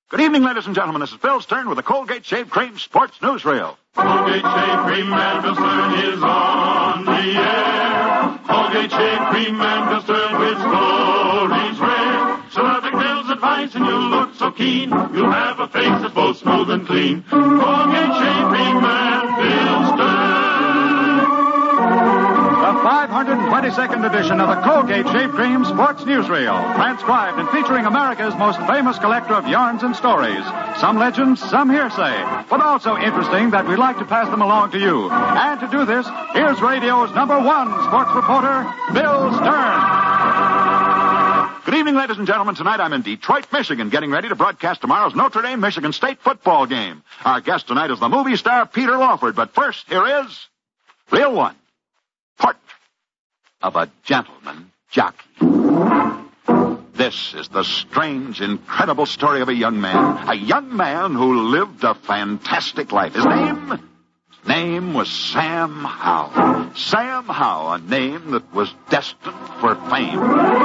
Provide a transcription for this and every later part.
Good evening, ladies and gentlemen. This is Bill Stern with the Colgate Shave Cream Sports Newsreel. Colgate Shave Cream and Bill Stern is on the air. Colgate Shave Cream and Bill Stern with stories rare. So have Bill's advice and you'll look so keen. You'll have a face that's both smooth and clean. Colgate Shave Cream and Bill Stern. The 522nd edition of the Colgate Shave Cream Sports Newsreel, transcribed and featuring America's most famous collector of yarns and stories. Some legends, some hearsay, but also interesting that we'd like to pass them along to you. And to do this, here's radio's #1 sports reporter, Bill Stern. Good evening, ladies and gentlemen. Tonight I'm in Detroit, Michigan, getting ready to broadcast tomorrow's Notre Dame-Michigan State football game. Our guest tonight is the movie star Peter Lawford, but first, here is Reel 1. Portrait of a gentleman jockey. This is the strange, incredible story of a young man who lived a fantastic life. His name was Sam Howe. Sam Howe, a name that was destined for fame.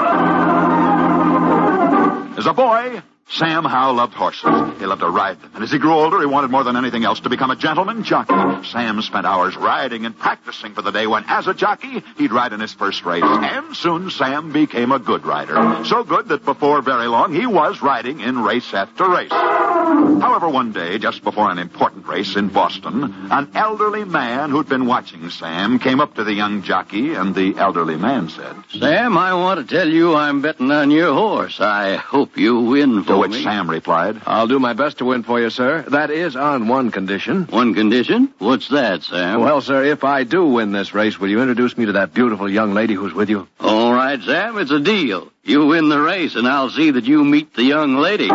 As a boy, Sam Howe loved horses. He loved to ride them. And as he grew older, he wanted more than anything else to become a gentleman jockey. Sam spent hours riding and practicing for the day when, as a jockey, he'd ride in his first race. And soon Sam became a good rider. So good that before very long, he was riding in race after race. However, one day, just before an important race in Boston, an elderly man who'd been watching Sam came up to the young jockey, and the elderly man said, "Sam, I want to tell you I'm betting on your horse. I hope you win for me." To which Sam replied, "I'll do my best to win for you, sir. That is on one condition." "One condition? What's that, Sam?" "Well, sir, if I do win this race, will you introduce me to that beautiful young lady who's with you?" "All right, Sam, it's a deal. You win the race, and I'll see that you meet the young lady."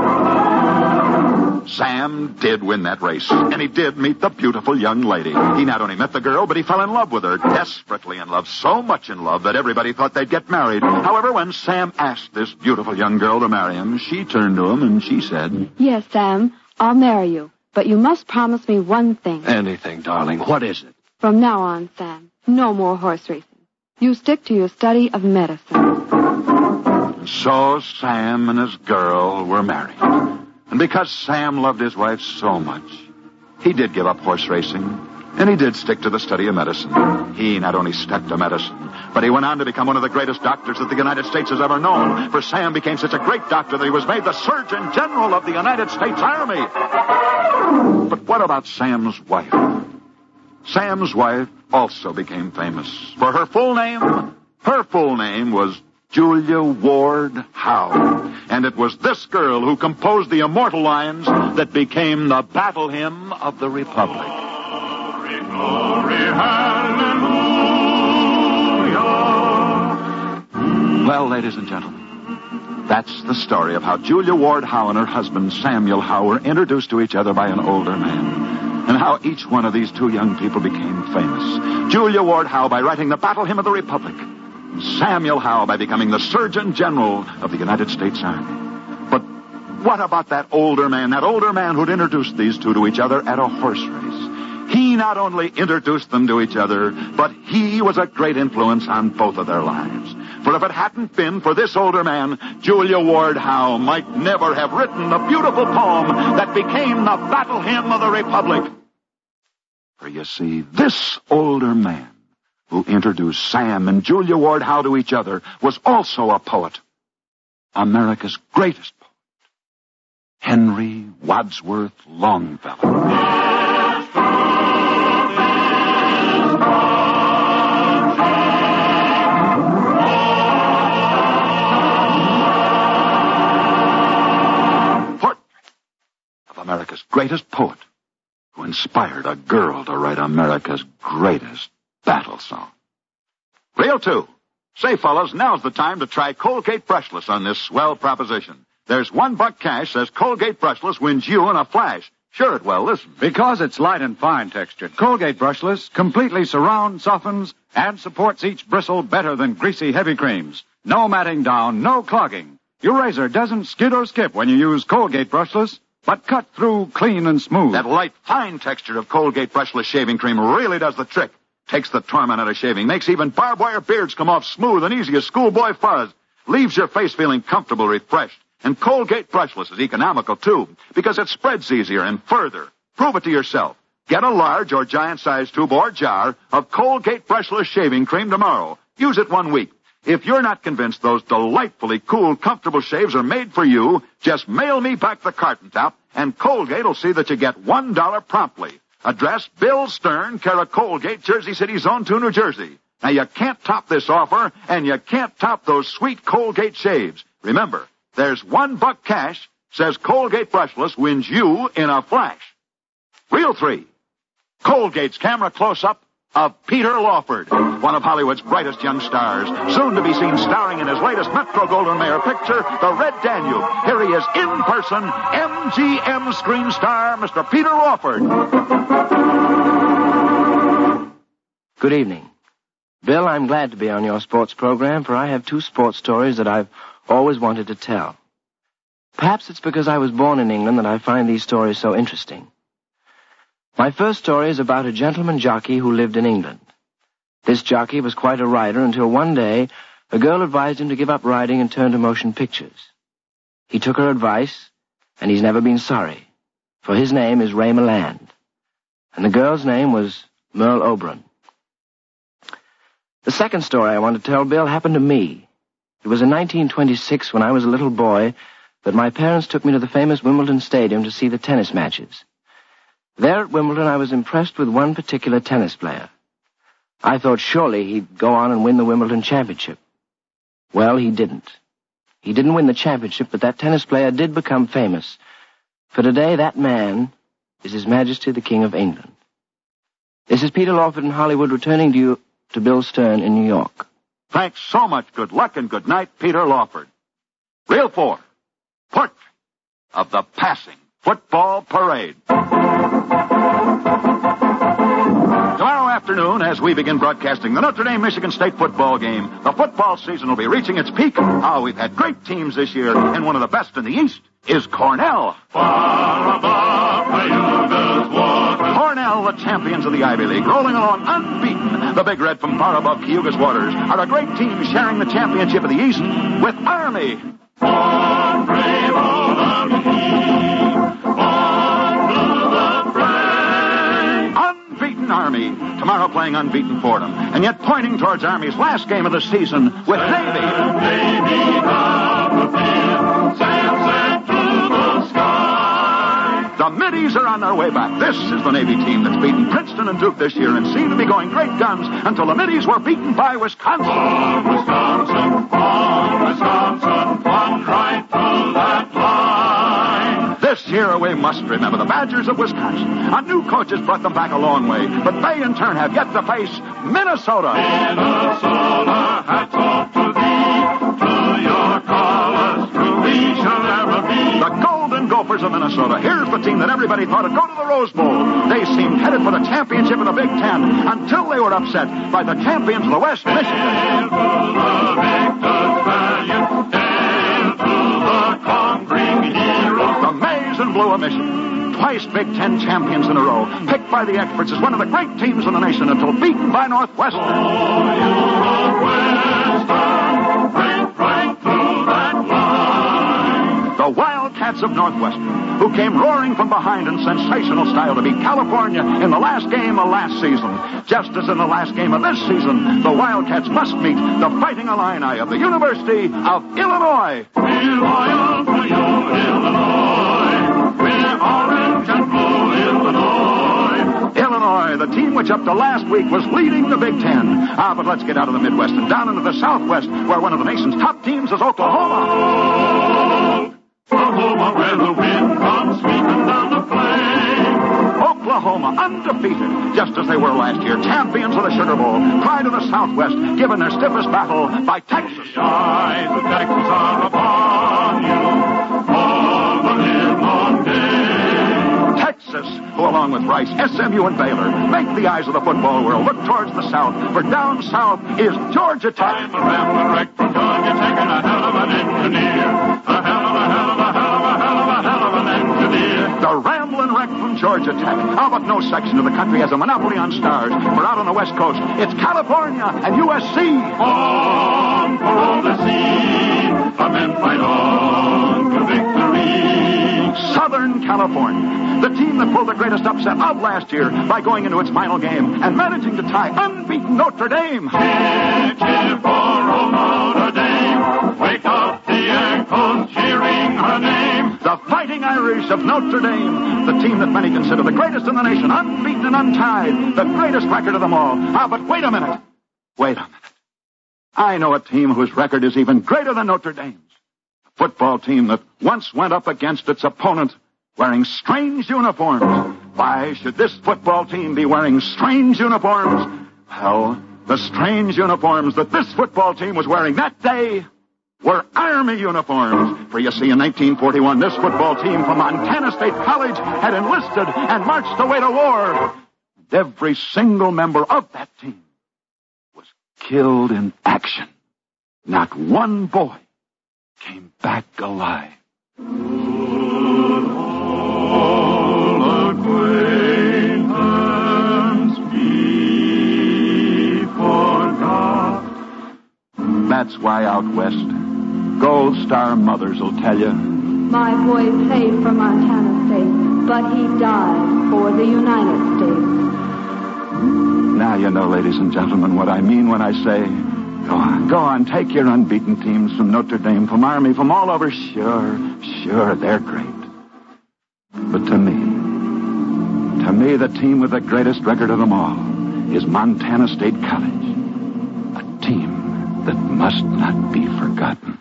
Sam did win that race, and he did meet the beautiful young lady. He not only met the girl, but he fell in love with her, desperately in love, so much in love that everybody thought they'd get married. However, when Sam asked this beautiful young girl to marry him, she turned to him and she said, "Yes, Sam, I'll marry you, but you must promise me one thing." "Anything, darling. What is it?" "From now on, Sam, no more horse racing. You stick to your study of medicine." So Sam and his girl were married. And because Sam loved his wife so much, he did give up horse racing, and he did stick to the study of medicine. He not only stuck to medicine, but he went on to become one of the greatest doctors that the United States has ever known. For Sam became such a great doctor that he was made the Surgeon General of the United States Army. But what about Sam's wife? Sam's wife also became famous. For her full name was Julia Ward Howe. And it was this girl who composed the immortal lines that became the battle hymn of the Republic. Glory, glory, hallelujah. Well, ladies and gentlemen, that's the story of how Julia Ward Howe and her husband Samuel Howe were introduced to each other by an older man, and how each one of these two young people became famous. Julia Ward Howe by writing the battle hymn of the Republic, Samuel Howe by becoming the Surgeon General of the United States Army. But what about that older man who'd introduced these two to each other at a horse race? He not only introduced them to each other, but he was a great influence on both of their lives. For if it hadn't been for this older man, Julia Ward Howe might never have written the beautiful poem that became the battle hymn of the Republic. For you see, this older man who introduced Sam and Julia Ward Howe to each other was also a poet. America's greatest poet, Henry Wadsworth Longfellow. Portrait of America's greatest poet who inspired a girl to write America's greatest battle song. Reel 2. Say, fellas, now's the time to try Colgate Brushless on this swell proposition. There's $1 cash says Colgate Brushless wins you in a flash. Sure it will. Listen. Because it's light and fine textured, Colgate Brushless completely surrounds, softens, and supports each bristle better than greasy heavy creams. No matting down, no clogging. Your razor doesn't skid or skip when you use Colgate Brushless, but cut through clean and smooth. That light, fine texture of Colgate Brushless shaving cream really does the trick. Takes the torment out of shaving, makes even barbed wire beards come off smooth and easy as schoolboy fuzz, leaves your face feeling comfortable, refreshed, And Colgate Brushless is economical, too, because it spreads easier and further. Prove it to yourself. Get a large or giant-sized tube or jar of Colgate Brushless shaving cream tomorrow. Use it 1 week. If you're not convinced those delightfully cool, comfortable shaves are made for you, just mail me back the carton top, and Colgate will see that you get $1 promptly. Address Bill Stern, care of Colgate, Jersey City, Zone 2, New Jersey. Now, you can't top this offer, and you can't top those sweet Colgate shaves. Remember, there's $1 cash, says Colgate Brushless wins you in a flash. Reel 3. Colgate's camera close-up of Peter Lawford, one of Hollywood's brightest young stars, soon to be seen starring in his latest Metro-Goldwyn-Mayer picture, The Red Danube. Here he is in person, MGM screen star, Mr. Peter Lawford. Good evening. Bill, I'm glad to be on your sports program, for I have 2 sports stories that I've always wanted to tell. Perhaps it's because I was born in England that I find these stories so interesting. My first story is about a gentleman jockey who lived in England. This jockey was quite a rider until one day a girl advised him to give up riding and turn to motion pictures. He took her advice, and he's never been sorry, for his name is Ray Milland, and the girl's name was Merle Oberon. The second story I want to tell, Bill, happened to me. It was in 1926 when I was a little boy that my parents took me to the famous Wimbledon Stadium to see the tennis matches. There at Wimbledon, I was impressed with one particular tennis player. I thought surely he'd go on and win the Wimbledon championship. Well, he didn't. He didn't win the championship, but that tennis player did become famous. For today, that man is His Majesty the King of England. This is Peter Lawford in Hollywood, returning to you to Bill Stern in New York. Thanks so much. Good luck and good night, Peter Lawford. Reel 4. Portrait of the passing football parade. Tomorrow afternoon, as we begin broadcasting the Notre Dame-Michigan State football game, the football season will be reaching its peak. Oh, we've had great teams this year, and one of the best in the East is Cornell. Far above the Yuga's waters. Cornell, the champions of the Ivy League, rolling along unbeaten. The Big Red from far above Cayuga's waters are a great team sharing the championship of the East with Army. On brave old Army, on blue the flag. Unbeaten Army. Tomorrow playing unbeaten Fordham. And yet pointing towards Army's last game of the season with Navy. Navy of the field, sails through the sky. The Middies are on their way back. This is the Navy team that's beaten Princeton and Duke this year and seemed to be going great guns until the Middies were beaten by Wisconsin. On Wisconsin, plunged right through that line. This year we must remember the Badgers of Wisconsin. A new coach has brought them back a long way, but they in turn have yet to face Minnesota. Minnesota, hats off to thee, to your colors, true we shall never be. The Golden Gophers of Minnesota. Here's the team that everybody thought would go to the Rose Bowl. They seemed headed for the championship of the Big Ten until they were upset by the champions of the West, Michigan. Hail to the victors valiant, hail to the conquering heroes. The Maize and Blue of Michigan. Twice Big Ten champions in a row. Picked by the experts as one of the great teams in the nation until beaten by Northwestern. Right through that line. The Wildcats of Northwestern, who came roaring from behind in sensational style to beat California in the last game of last season. Just as in the last game of this season, the Wildcats must meet the Fighting Illini of the University of Illinois. We're loyal to you, Illinois. We're orange and blue, Illinois. Illinois, the team which up to last week was leading the Big Ten. But let's get out of the Midwest and down into the Southwest, where one of the nation's top teams is Oklahoma. Oklahoma, where the wind comes sweeping down the plain. Oklahoma, undefeated, just as they were last year. Champions of the Sugar Bowl. Pride of the Southwest, given their stiffest battle by Texas. The eyes of Texas are upon you. All the livelong day. Texas, who along with Rice, SMU, and Baylor, make the eyes of the football world look towards the South. For down South is Georgia Tech. I'm the Rambler wreck from Georgia Tech and a hell of an engineer. A hell of an engineer. The Ramblin' Wreck from Georgia Tech. But no section of the country has a monopoly on stars. For out on the West Coast, it's California and USC. On for all the sea, the men fight on. victory. Southern California, the team that pulled the greatest upset of last year by going into its final game and managing to tie unbeaten Notre Dame. Cheer for old Notre Dame. Wake up the echoes cheering her name. The Fighting Irish of Notre Dame, the team that many consider the greatest in the nation, unbeaten and untied, the greatest record of them all. But wait a minute. I know a team whose record is even greater than Notre Dame's. A football team that once went up against its opponent wearing strange uniforms. Why should this football team be wearing strange uniforms? Well, the strange uniforms that this football team was wearing that day were Army uniforms. For you see, in 1941, this football team from Montana State College had enlisted and marched away to war. And every single member of that team was killed in action. Not one boy came back alive. That's why out west, Gold Star mothers will tell you. My boy played for Montana State, but he died for the United States. Now you know, ladies and gentlemen, what I mean when I say, go on, take your unbeaten teams from Notre Dame, from Army, from all over. Sure, they're great. But to me, the team with the greatest record of them all is Montana State College. A team that must not be forgotten.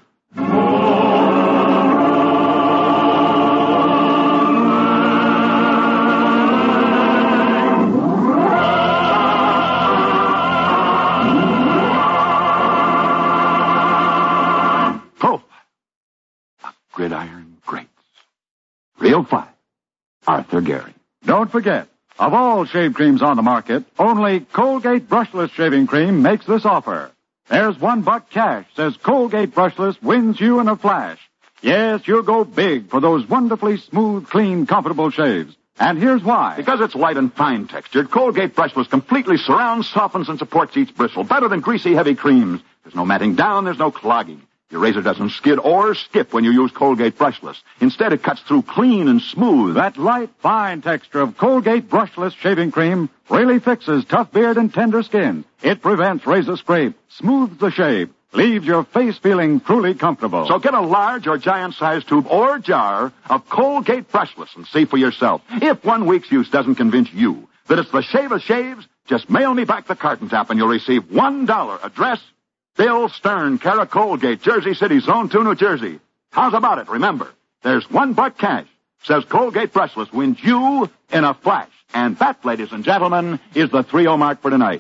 Gridiron greats. Real fine. Arthur Gary. Don't forget, of all shave creams on the market, only Colgate Brushless Shaving Cream makes this offer. There's $1 cash, says Colgate Brushless wins you in a flash. Yes, you'll go big for those wonderfully smooth, clean, comfortable shaves. And here's why. Because it's light and fine textured, Colgate Brushless completely surrounds, softens, and supports each bristle better than greasy, heavy creams. There's no matting down, there's no clogging. Your razor doesn't skid or skip when you use Colgate Brushless. Instead, it cuts through clean and smooth. That light, fine texture of Colgate Brushless Shaving Cream really fixes tough beard and tender skin. It prevents razor scrape, smooths the shave, leaves your face feeling truly comfortable. So get a large or giant-sized tube or jar of Colgate Brushless and see for yourself. If 1 week's use doesn't convince you that it's the shave of shaves, just mail me back the carton tap and you'll receive $1. Address, Bill Stern, care of Colgate, Jersey City, Zone 2, New Jersey. How's about it? Remember, there's $1 cash. Says Colgate Brushless wins you in a flash. And that, ladies and gentlemen, is the 3-0 mark for tonight.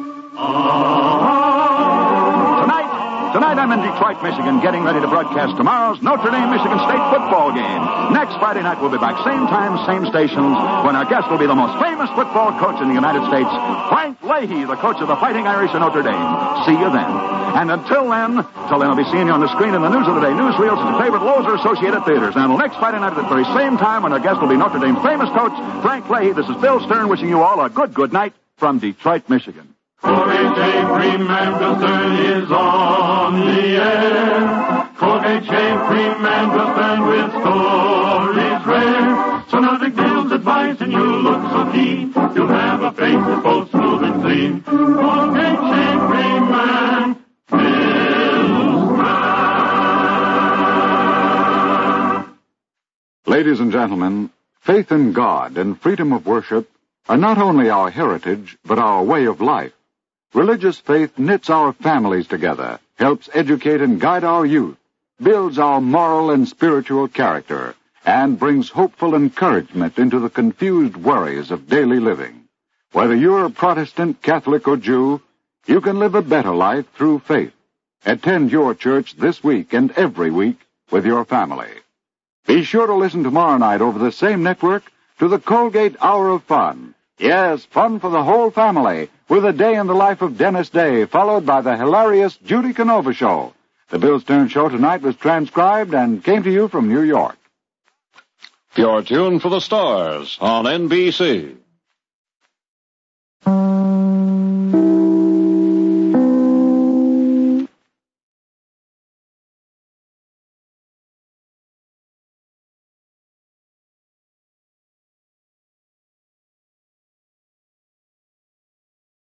Tonight I'm in Detroit, Michigan, getting ready to broadcast tomorrow's Notre Dame, Michigan State football game. Next Friday night we'll be back, same time, same stations, when our guest will be the most famous football coach in the United States, Frank Leahy, the coach of the Fighting Irish of Notre Dame. See you then. And until then, I'll be seeing you on the screen in the News of the Day newsreels at your favorite Lowe's or Associated Theaters. And until next Friday night at the very same time, when our guest will be Notre Dame's famous coach, Frank Leahy, this is Bill Stern wishing you all a good night from Detroit, Michigan. Colgate Shave Cream and Stern is on the air. Colgate Shave Cream and Stern with stories rare. So now take Bill's advice and you'll look so keen. You'll have a face that's both smooth and clean. Colgate Shave Cream and Bill's man. Ladies and gentlemen, faith in God and freedom of worship are not only our heritage, but our way of life. Religious faith knits our families together, helps educate and guide our youth, builds our moral and spiritual character, and brings hopeful encouragement into the confused worries of daily living. Whether you're a Protestant, Catholic, or Jew, you can live a better life through faith. Attend your church this week and every week with your family. Be sure to listen tomorrow night over the same network to the Colgate Hour of Fun. Yes, fun for the whole family, with a day in the life of Dennis Day, followed by the hilarious Judy Canova Show. The Bill Stern Show tonight was transcribed and came to you from New York. You're tuned for the stars on NBC.